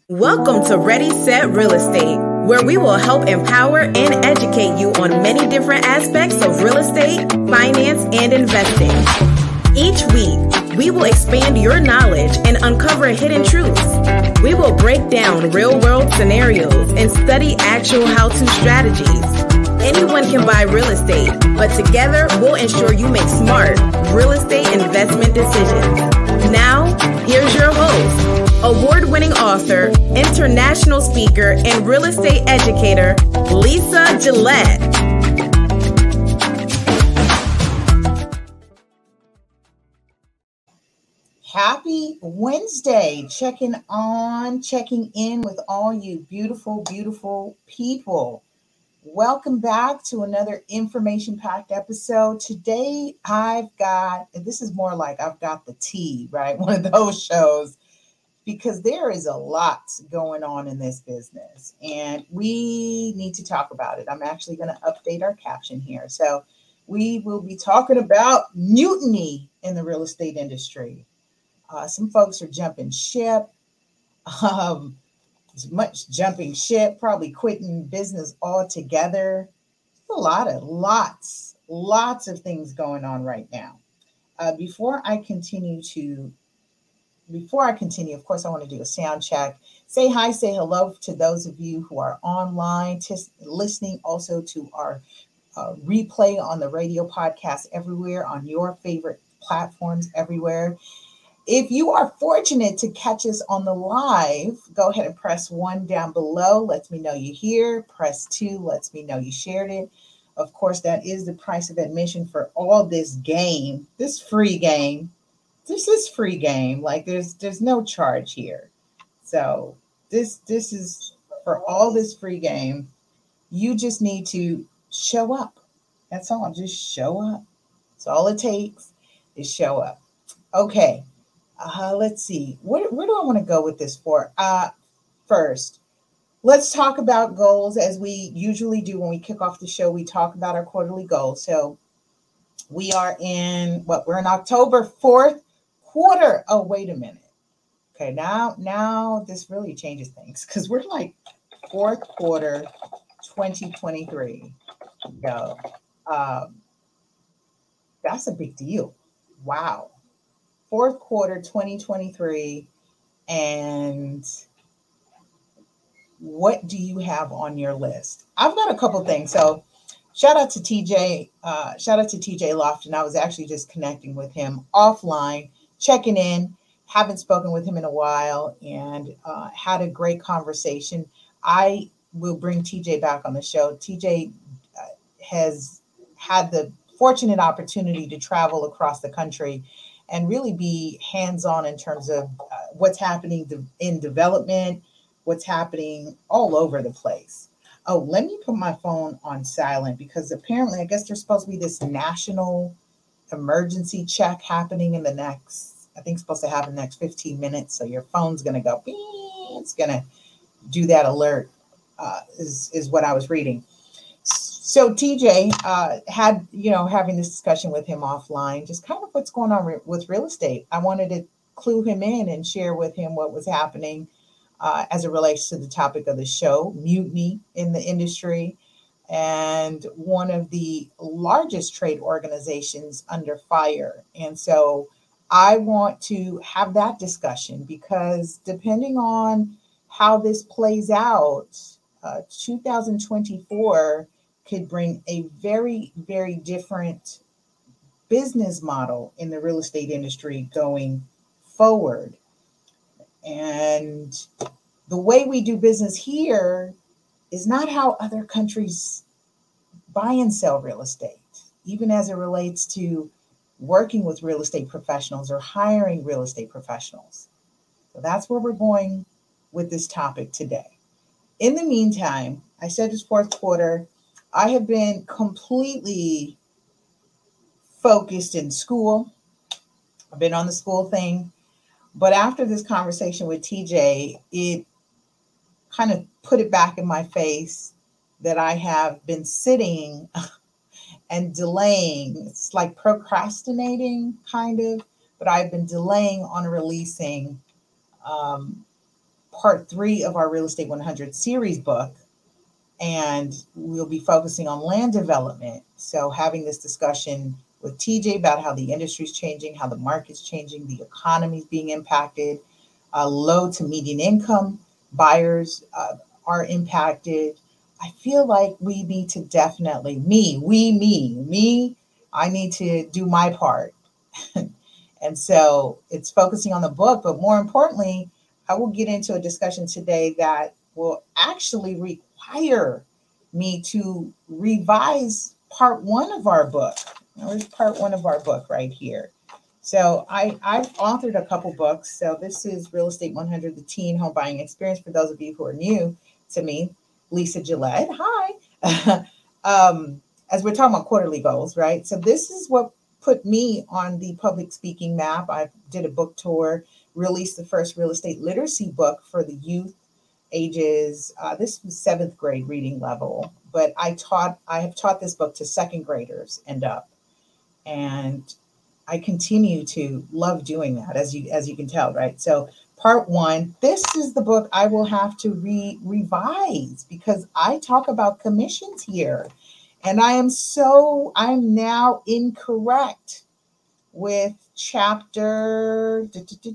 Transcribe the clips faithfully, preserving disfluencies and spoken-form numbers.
Welcome to Ready, Set, Real Estate, where we will help empower and educate you on many different aspects of real estate, finance, and investing. Each week, we will expand your knowledge and uncover hidden truths. We will break down real-world scenarios and study actual how-to strategies. Anyone can buy real estate, but together we'll ensure you make smart real estate investment decisions. Now, here's your host, award-winning author, international speaker, and real estate educator, Lisa Gillette. Happy Wednesday. Checking on, checking in with all you beautiful, beautiful people. Welcome back to another information-packed episode. Today, I've got, and this is more like I've got the tea, right? One of those shows, because there is a lot going on in this business, and we need to talk about it. I'm actually going to update our caption here. So we will be talking about mutiny in the real estate industry. Uh, some folks are jumping ship. Um, As much jumping ship, probably quitting business altogether. A lot of, lots, lots of things going on right now. Uh, before I continue to, before I continue, of course, I want to do a sound check. Say hi, say hello to those of you who are online, t- listening also to our uh, replay on the radio podcast everywhere, on your favorite platforms everywhere. If you are fortunate to catch us on the live, go ahead and press one down below. Lets me know you're here. Press two, lets me know you shared it. Of course, that is the price of admission for all this game, this free game. This is free game. Like there's there's no charge here. So this this is for all this free game. You just need to show up. That's all. Just show up. That's all it takes is show up. Okay. Uh, let's see. Where, where do I want to go with this for? Uh, first, let's talk about goals as we usually do when we kick off the show. We talk about our quarterly goals. So we are in what? We're in October, fourth quarter. Oh, wait a minute. Okay, now now this really changes things because we're like fourth quarter, twenty twenty-three. Go. Um, that's a big deal. Wow. Fourth quarter twenty twenty-three, and what do you have on your list? I've got a couple things. So shout out to T J, uh, shout out to T J Lofton. I was actually just connecting with him offline, checking in, haven't spoken with him in a while, and uh, had a great conversation. I will bring T J back on the show. T J uh, has had the fortunate opportunity to travel across the country and really be hands-on in terms of uh, what's happening in development, what's happening all over the place. Oh, let me put my phone on silent because apparently I guess there's supposed to be this national emergency check happening in the next, I think it's supposed to happen in the next fifteen minutes. So your phone's going to go, beep, it's going to do that alert uh, is, is what I was reading. So T J uh, had, you know, having this discussion with him offline, just kind of what's going on re- with real estate. I wanted to clue him in and share with him what was happening uh, as it relates to the topic of the show, mutiny in the industry, and one of the largest trade organizations under fire. And so I want to have that discussion because depending on how this plays out, uh, two thousand twenty-four could bring a very, very different business model in the real estate industry going forward. And the way we do business here is not how other countries buy and sell real estate, even as it relates to working with real estate professionals or hiring real estate professionals. So that's where we're going with this topic today. In the meantime, I said it's fourth quarter. I have been completely focused in school. I've been on the school thing. But after this conversation with T J, it kind of put it back in my face that I have been sitting and delaying. It's like procrastinating, kind of, but I've been delaying on releasing um, part three of our Real Estate one hundred series book, and we'll be focusing on land development. So having this discussion with T J about how the industry is changing, how the market's changing, the economy is being impacted, uh, low to median income buyers uh, are impacted. I feel like we need to definitely, me, we, me, me, I need to do my part. And so it's focusing on the book, but more importantly, I will get into a discussion today that will actually require me to revise part one of our book. There's part one of our book right here. So I, I've authored a couple books. So this is Real Estate one hundred, the Teen Home Buying Experience. For those of you who are new to me, Lisa Gillette, hi. um, as we're talking about quarterly goals, right? So this is what put me on the public speaking map. I did a book tour, released the first real estate literacy book for the youth ages. Uh, this was seventh grade reading level, but I taught, I have taught this book to second graders and up. And I continue to love doing that, as you, as you can tell, right? So part one, this is the book I will have to re revise because I talk about commissions here. And I am so, I'm now incorrect with chapter,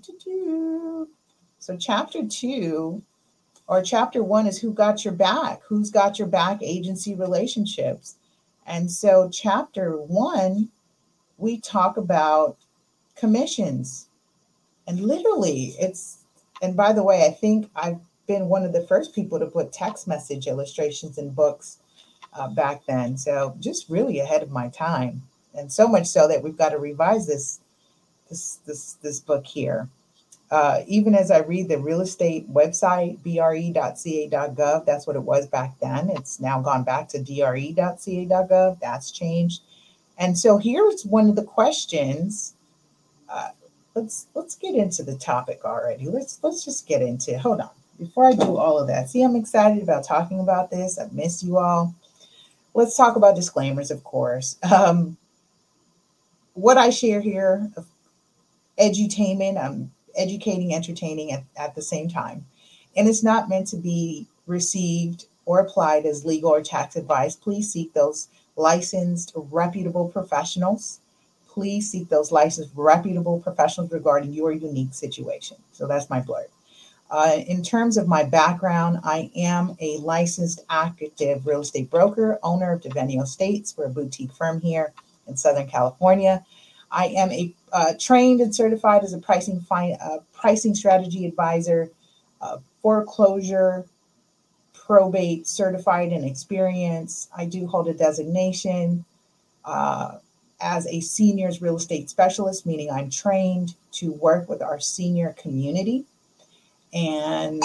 so chapter two or chapter one is who got your back, who's got your back, agency relationships. And so chapter one, we talk about commissions. And literally it's, and by the way, I think I've been one of the first people to put text message illustrations in books Uh, back then. So just really ahead of my time. And so much so that we've got to revise this, this, this, this book here. Uh, even as I read the real estate website, b r e dot c a dot gov, that's what it was back then. It's now gone back to d r e dot c a dot gov. That's changed. And so here's one of the questions. Uh, let's, let's get into the topic already. Let's, let's just get into it. Hold on. Before I do all of that, see, I'm excited about talking about this. I've missed you all. Let's talk about disclaimers, of course. Um, what I share here, edutainment, I'm educating, entertaining at, at the same time. And it's not meant to be received or applied as legal or tax advice. Please seek those licensed, reputable professionals. Please seek those licensed, reputable professionals regarding your unique situation. So that's my blurb. Uh, in terms of my background, I am a licensed active real estate broker, owner of Devenio Estates. We're a boutique firm here in Southern California. I am a uh, trained and certified as a pricing fi- uh, pricing strategy advisor, uh, foreclosure, probate certified and experienced. I do hold a designation uh, as a seniors real estate specialist, meaning I'm trained to work with our senior community. And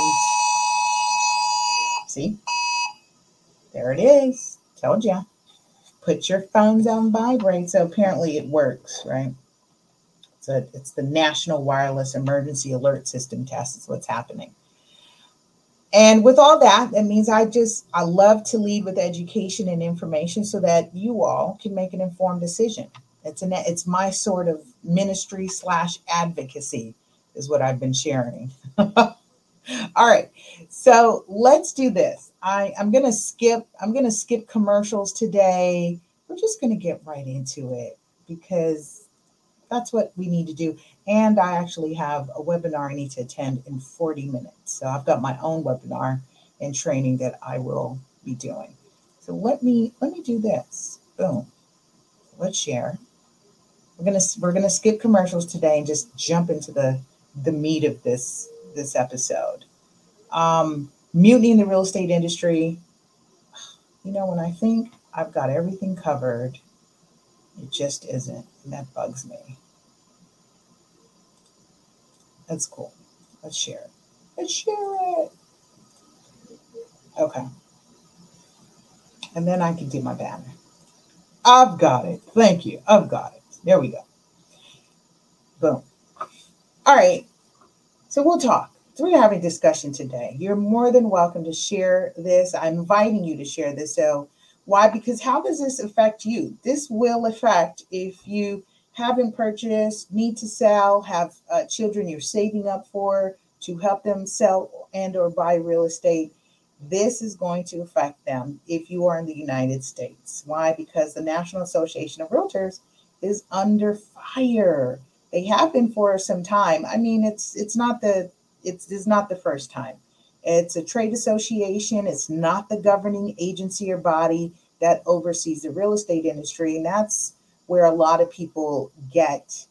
see, there it is. Told ya. Put your phones on vibrate. So apparently it works, right? It's a, it's the National Wireless Emergency Alert System test is what's happening. And with all that, that means I just, I love to lead with education and information so that you all can make an informed decision. It's an, it's my sort of ministry slash advocacy is what I've been sharing. All right, so let's do this. I, I'm gonna skip, I'm gonna skip commercials today. We're just gonna get right into it because that's what we need to do. And I actually have a webinar I need to attend in forty minutes. So I've got my own webinar and training that I will be doing. So let me let me do this. Boom. Let's share. We're gonna we're gonna skip commercials today and just jump into the the meat of this this episode. Um, mutiny in the real estate industry. You know, when I think I've got everything covered, it just isn't, and that bugs me. That's cool. Let's share it. Let's share it. Okay. And then I can do my banner. I've got it. Thank you. I've got it. There we go. Boom. All right. So we'll talk. So we're having a discussion today. You're more than welcome to share this. I'm inviting you to share this. So why? Because how does this affect you? This will affect if you haven't purchased, need to sell, have uh, children you're saving up for to help them sell and or buy real estate, this is going to affect them if you are in the United States. Why? Because the National Association of Realtors is under fire. They have been for some time. I mean, it's it's not the it's, it's not the first time. It's a trade association. It's not the governing agency or body that oversees the real estate industry. And that's where a lot of people get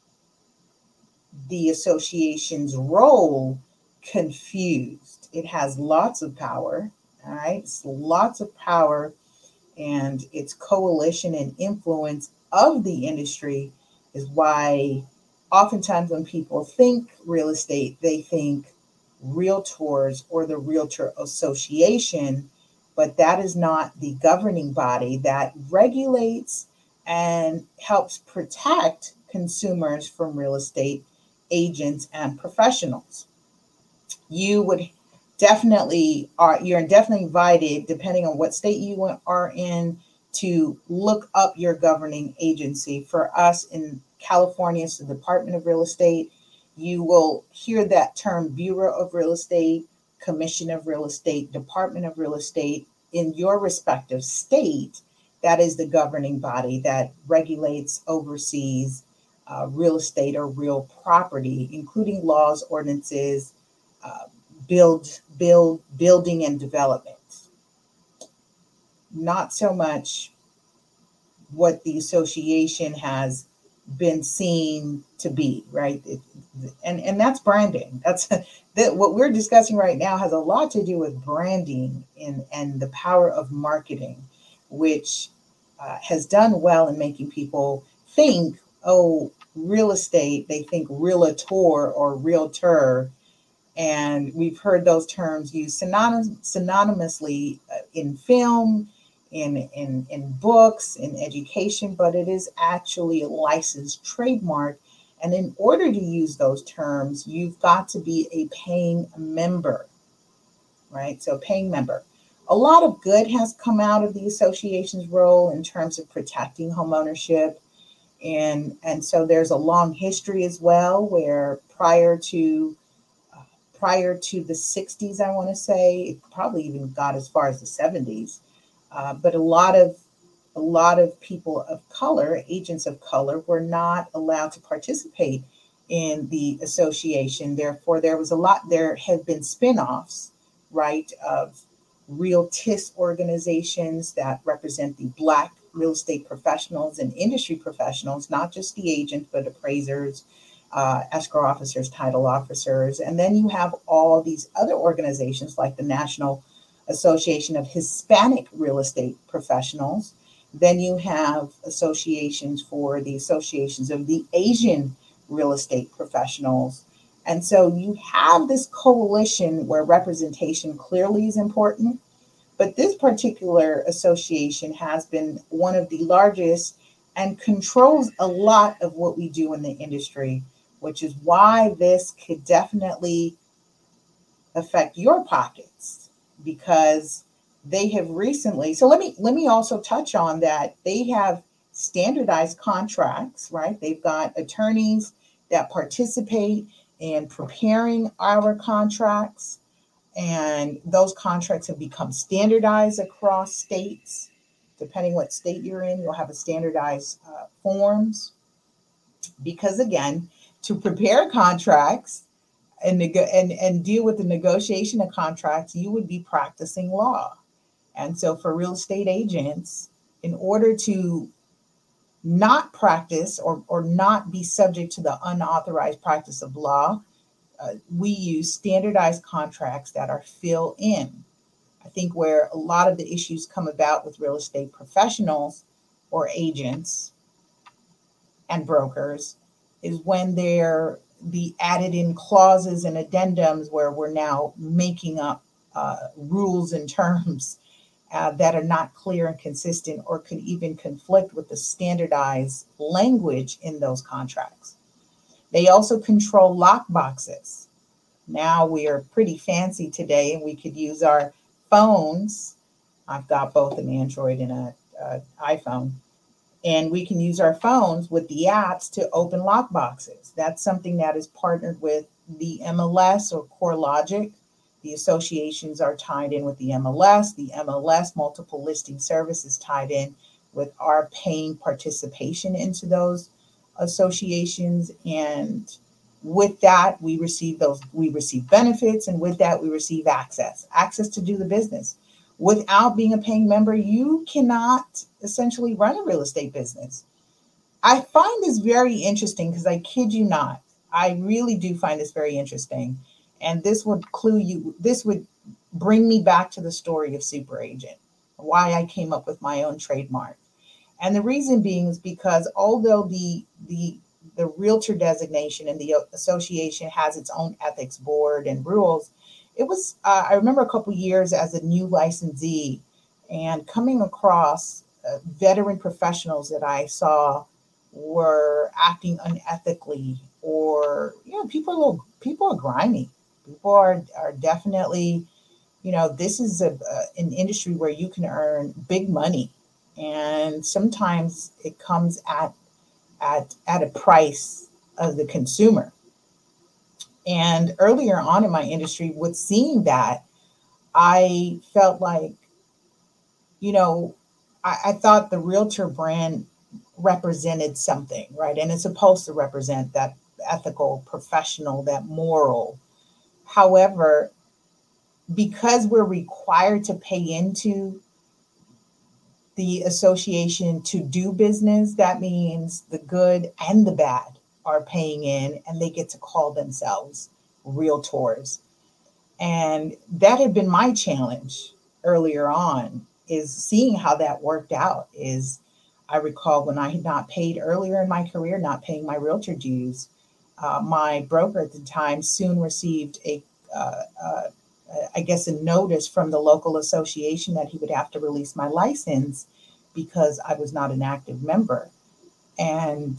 the association's role confused. It has lots of power, all right? It's lots of power, and its coalition and influence of the industry is why oftentimes when people think real estate, they think realtors or the Realtor Association, but that is not the governing body that regulates and helps protect consumers from real estate agents and professionals. You would definitely are you're definitely invited, depending on what state you are in, to look up your governing agency. For us in California, it's the Department of Real Estate. You will hear that term Bureau of Real Estate, Commission of Real Estate, Department of Real Estate. In your respective state, that is the governing body that regulates, oversees uh, real estate or real property, including laws, ordinances, uh, build, build, building and development. Not so much what the association has been seen to be, right? It, and, and that's branding. That's that what we're discussing right now has a lot to do with branding and, and the power of marketing, which uh, has done well in making people think, oh, real estate, they think realtor or realtor. And we've heard those terms used synonym, synonymously uh, in film, in, in, in books, in education, but it is actually a licensed trademark. And in order to use those terms, you've got to be a paying member, right? So paying member. A lot of good has come out of the association's role in terms of protecting homeownership. And, and so there's a long history as well, where prior to uh, prior to the sixties, I want to say, it probably even got as far as the seventies. Uh, but a lot of a lot of people of color, agents of color, were not allowed to participate in the association. Therefore, there was a lot, there have been spinoffs, right, of realtist organizations that represent the Black real estate professionals and industry professionals, not just the agents, but appraisers, uh, escrow officers, title officers. And then you have all these other organizations like the National Association of Hispanic Real Estate Professionals. Then you have associations for the associations of the Asian real estate professionals. And so you have this coalition where representation clearly is important. But this particular association has been one of the largest and controls a lot of what we do in the industry, which is why this could definitely affect your pockets, because they have recently, so let me let me also touch on that. They have standardized contracts, right? They've got attorneys that participate in preparing our contracts, and those contracts have become standardized across states. Depending what state you're in, you'll have a standardized uh, forms, because again, to prepare contracts and, neg- and, and deal with the negotiation of contracts, you would be practicing law. And so for real estate agents, in order to not practice or, or not be subject to the unauthorized practice of law, uh, we use standardized contracts that are fill in. I think where a lot of the issues come about with real estate professionals or agents and brokers is when they're the added in clauses and addendums where we're now making up uh, rules and terms Uh, that are not clear and consistent, or could even conflict with the standardized language in those contracts. They also control lock boxes. Now we are pretty fancy today, and we could use our phones. I've got both an Android and an iPhone. And we can use our phones with the apps to open lock boxes. That's something that is partnered with the M L S or CoreLogic. The associations are tied in with the M L S. The M L S multiple listing service is tied in with our paying participation into those associations. And with that, we receive those, we receive benefits, and with that, we receive access, access to do the business. Without being a paying member, you cannot essentially run a real estate business. I find this very interesting because I kid you not, I really do find this very interesting. And this would clue you, this would bring me back to the story of Super Agent, why I came up with my own trademark. And the reason being is because although the the the realtor designation and the association has its own ethics board and rules, it was, uh, I remember a couple years as a new licensee and coming across uh, veteran professionals that I saw were acting unethically, or, you know, people are a little, people are grimy. People are, are definitely, you know, this is a, uh, an industry where you can earn big money. And sometimes it comes at, at, at a price of the consumer. And earlier on in my industry, with seeing that, I felt like, you know, I, I thought the realtor brand represented something, right? And it's supposed to represent that ethical, professional, that moral. However, because we're required to pay into the association to do business, that means the good and the bad are paying in, and they get to call themselves realtors. And that had been my challenge earlier on, is seeing how that worked out. Is I recall when I had not paid earlier in my career, not paying my realtor dues, uh, my broker at the time soon received a, uh, uh, I guess, a notice from the local association that he would have to release my license because I was not an active member. And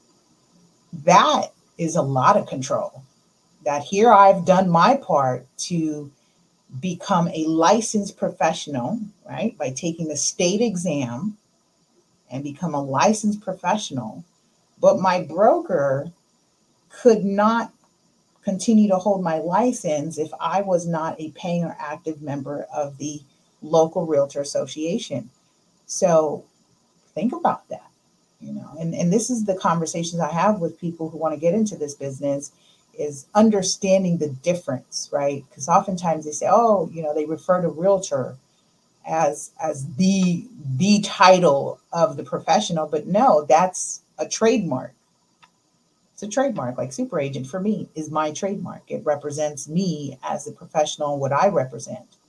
that is a lot of control. That here I've done my part to become a licensed professional, right, by taking the state exam and become a licensed professional. But my broker could not continue to hold my license if I was not a paying or active member of the local realtor association. So think about that, you know, and, and this is the conversations I have with people who want to get into this business, is understanding the difference, right? Because oftentimes they say, oh, you know, they refer to realtor as as the the title of the professional, but no, that's a trademark. It's a trademark. Like Super Agent for me is my trademark. It represents me as a professional, what I represent.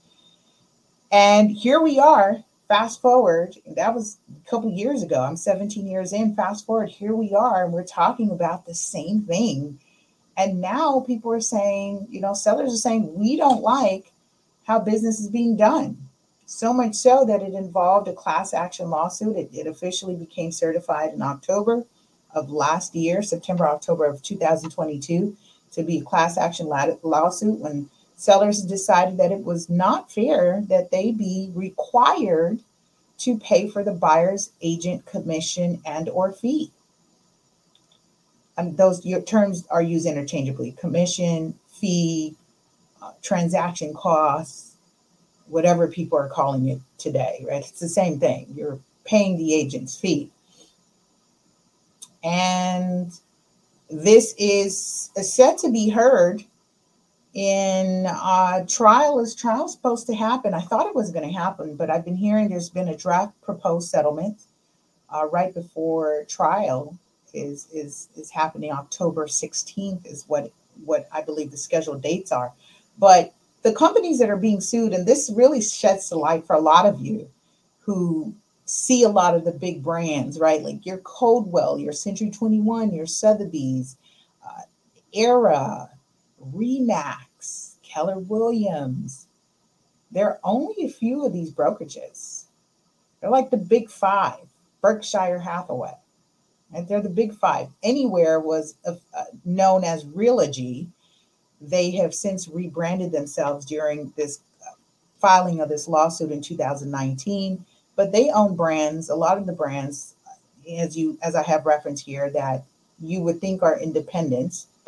And here we are, fast forward, that was a couple years ago. I'm seventeen years in, fast forward, here we are, and we're talking about the same thing. And now people are saying, you know, sellers are saying, we don't like how business is being done. So much so that it involved a class action lawsuit. It, it officially became certified in October of last year, September, October of two thousand twenty-two, to be a class action lawsuit when sellers decided that it was not fair that they be required to pay for the buyer's agent commission and or fee. And those your terms are used interchangeably: commission, fee, uh, transaction costs, whatever people are calling it today, right? It's the same thing. You're paying the agent's fee. And this is set to be heard in uh, trial. Is trial supposed to happen? I thought it was going to happen, but I've been hearing there's been a draft proposed settlement uh, right before trial is is is happening. October sixteenth is what what I believe the scheduled dates are. But the companies that are being sued, and this really sheds the light for a lot of you who see a lot of the big brands, right? Like your Coldwell, your Century twenty-one, your Sotheby's, uh, Era, Remax, Keller Williams. There are only a few of these brokerages. They're like the big five. Berkshire Hathaway, right? They're the big five. Anywhere was uh, known as Realogy. They have since rebranded themselves during this uh, filing of this lawsuit in two thousand nineteen. But they own brands, a lot of the brands, as you as I have referenced here, that you would think are independents,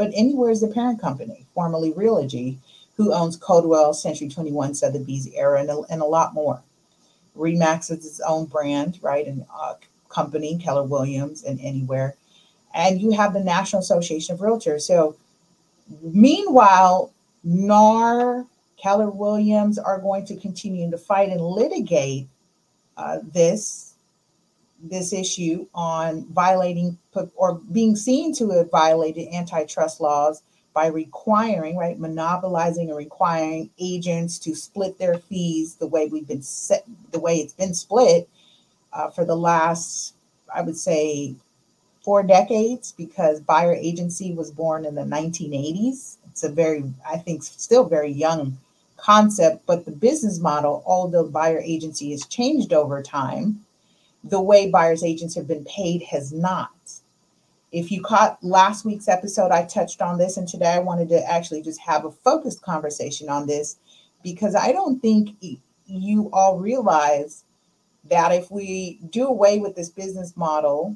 but Anywhere is the parent company, formerly Realogy, who owns Coldwell, Century twenty-one, Sotheby's, Era, and a, and a lot more. Remax is its own brand, right, and uh, company, Keller Williams and Anywhere. And you have the National Association of Realtors. So meanwhile, N A R, Keller Williams are going to continue to fight and litigate uh, this, this issue on violating or being seen to have violated antitrust laws by requiring, right, monopolizing and requiring agents to split their fees the way we've been set, the way it's been split uh, for the last, I would say, four decades, because buyer agency was born in the nineteen eighties. It's a very, I think, still very young concept, but the business model, although buyer agency has changed over time, the way buyers agents have been paid has not. If you caught last week's episode, I touched on this, and today I wanted to actually just have a focused conversation on this, because I don't think you all realize that if we do away with this business model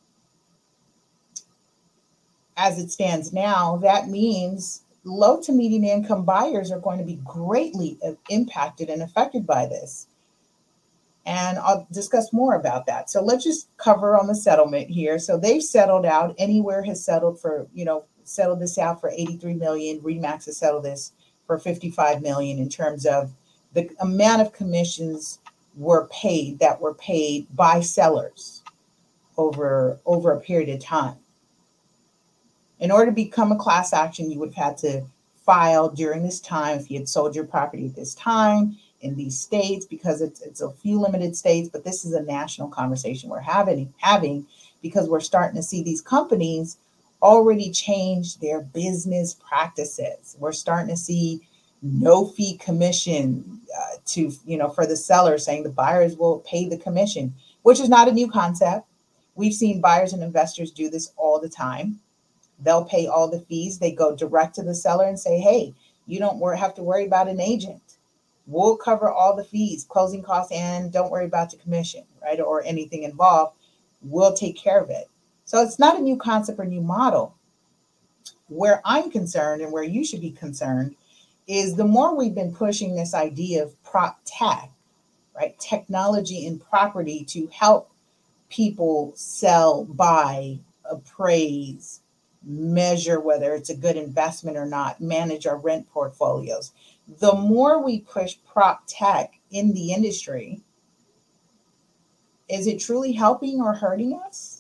as it stands now, that means low to medium income buyers are going to be greatly impacted and affected by this. And I'll discuss more about that. So let's just cover on the settlement here. So they've settled out. Anywhere has settled for, you know, settled this out for eighty-three million dollars. Remax has settled this for fifty-five million dollars in terms of the amount of commissions were paid that were paid by sellers over, over a period of time. In order to become a class action, you would have had to file during this time if you had sold your property at this time in these states, because it's it's a few limited states, but this is a national conversation we're having, having because we're starting to see these companies already change their business practices. We're starting to see no fee commission uh, to, you know, for the seller, saying the buyers will pay the commission, which is not a new concept. We've seen buyers and investors do this all the time. They'll pay all the fees. They go direct to the seller and say, hey, you don't have to worry about an agent. We'll cover all the fees, closing costs, and don't worry about the commission, right? Or anything involved. We'll take care of it. So it's not a new concept or new model. Where I'm concerned, and where you should be concerned, is the more we've been pushing this idea of prop tech, right? Technology and property to help people sell, buy, appraise, measure whether it's a good investment or not, manage our rent portfolios. The more we push prop tech in the industry, is it truly helping or hurting us?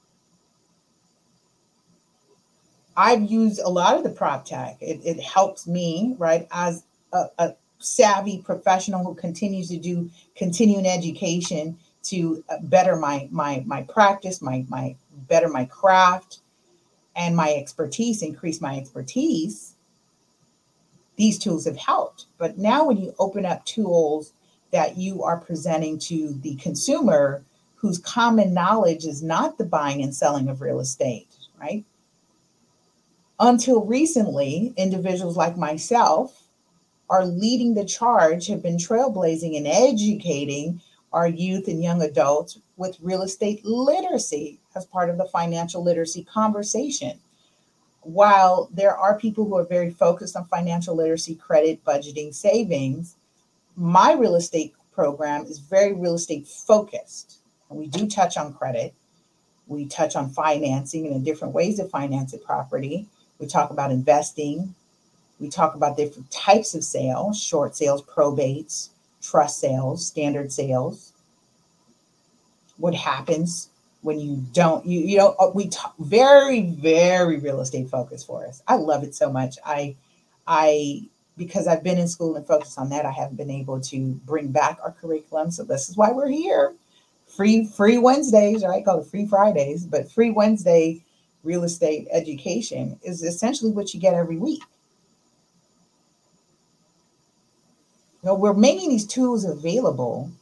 I've used a lot of the prop tech. It, it helps me, right, as a, a savvy professional who continues to do continuing education to better my my my practice, my my better my craft, and my expertise, increase my expertise. These tools have helped. But now when you open up tools that you are presenting to the consumer whose common knowledge is not the buying and selling of real estate, right? Until recently, individuals like myself are leading the charge, have been trailblazing and educating our youth and young adults with real estate literacy as part of the financial literacy conversation. While there are people who are very focused on financial literacy, credit, budgeting, savings, my real estate program is very real estate focused. And we do touch on credit. We touch on financing and the different ways to finance a property. We talk about investing. We talk about different types of sales, short sales, probates, trust sales, standard sales. What happens when you don't, you, you know, we talk very, very real estate focused for us. I love it so much. I, I, because I've been in school and focused on that, I haven't been able to bring back our curriculum. So this is why we're here. Free, free Wednesdays, right? Call it free Fridays, but free Wednesday real estate education is essentially what you get every week. You know, we're making these tools available.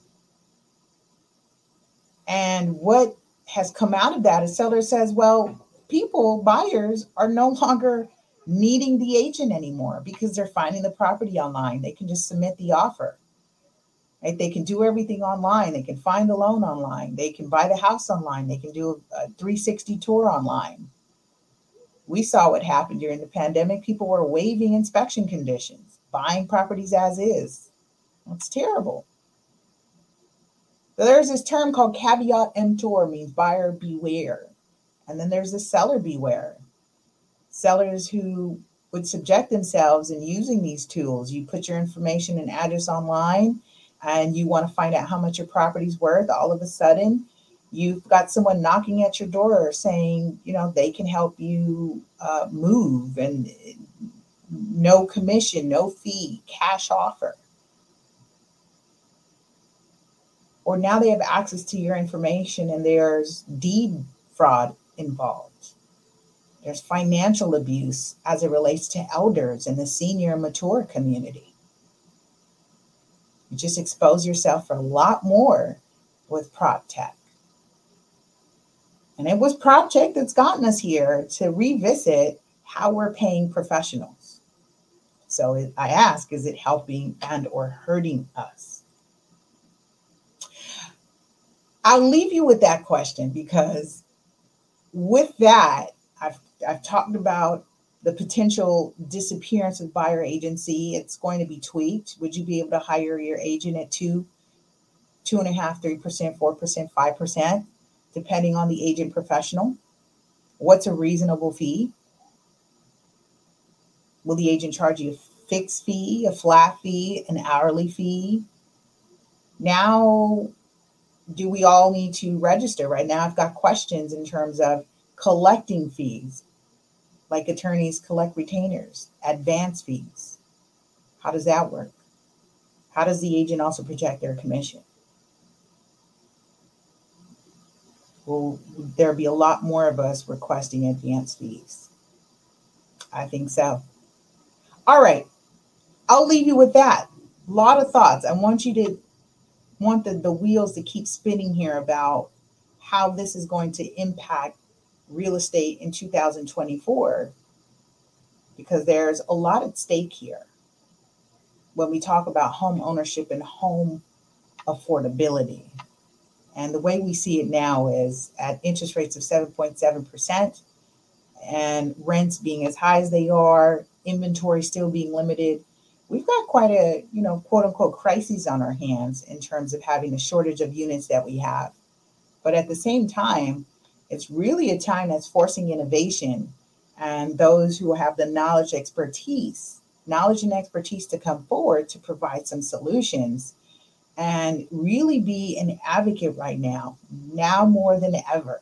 And what has come out of that is seller says, well, people, buyers are no longer needing the agent anymore because they're finding the property online. They can just submit the offer. Right? They can do everything online. They can find the loan online. They can buy the house online. They can do a three sixty tour online. We saw what happened during the pandemic. People were waiving inspection conditions, buying properties as is. It's terrible. So there's this term called caveat emptor, means buyer beware. And then there's the seller beware. Sellers who would subject themselves in using these tools. You put your information and address online and you want to find out how much your property's worth. All of a sudden, you've got someone knocking at your door saying, you know, they can help you uh, move, and no commission, no fee, cash offer. Or now they have access to your information and there's deed fraud involved. There's financial abuse as it relates to elders in the senior and mature community. You just expose yourself for a lot more with PropTech. And it was PropTech that's gotten us here to revisit how we're paying professionals. So it, I ask, is it helping and or hurting us? I'll leave you with that question, because with that, I've I've talked about the potential disappearance of buyer agency. It's going to be tweaked. Would you be able to hire your agent at two, two and a half, three percent, four percent, five percent, depending on the agent professional? What's a reasonable fee? Will the agent charge you a fixed fee, a flat fee, an hourly fee? Now, do we all need to register? Right now, I've got questions in terms of collecting fees, like attorneys collect retainers, advance fees. How does that work? How does the agent also project their commission? Will there be a lot more of us requesting advance fees? I think so. All right, I'll leave you with that. A lot of thoughts. I want you to want the, the wheels to keep spinning here about how this is going to impact real estate in two thousand twenty-four, because there's a lot at stake here when we talk about home ownership and home affordability. And the way we see it now is at interest rates of seven point seven percent and rents being as high as they are, inventory still being limited. We've got quite a, you know, quote unquote crises on our hands in terms of having the shortage of units that we have. But at the same time, it's really a time that's forcing innovation and those who have the knowledge, expertise, knowledge and expertise to come forward to provide some solutions and really be an advocate right now, now more than ever.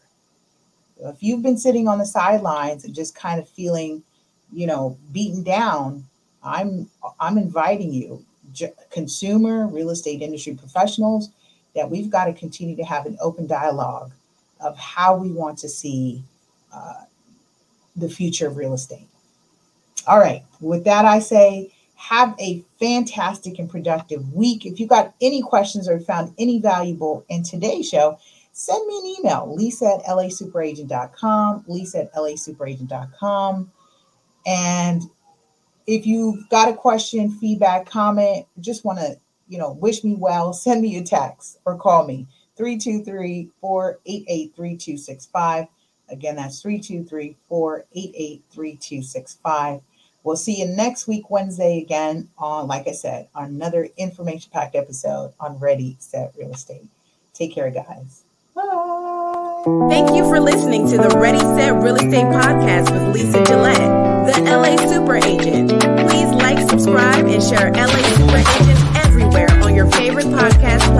If you've been sitting on the sidelines and just kind of feeling, you know, beaten down, I'm I'm inviting you, consumer, real estate industry professionals, that we've got to continue to have an open dialogue of how we want to see uh, the future of real estate. All right, with that, I say have a fantastic and productive week. If you got any questions or found any valuable in today's show, send me an email, Lisa at L A super agent dot com, Lisa at L A super agent dot com. And if you've got a question, feedback, comment, just want to, you know, wish me well, send me a text or call me, three two three, four eight eight, three two six five. Again, that's three two three, four eight eight, three two six five. We'll see you next week, Wednesday, again on, like I said, on another information-packed episode on Ready, Set, Real Estate. Take care, guys. Bye. Thank you for listening to the Ready, Set, Real Estate podcast with Lisa Gillette, the L A Super Agent. Please like, subscribe, and share L A Super Agent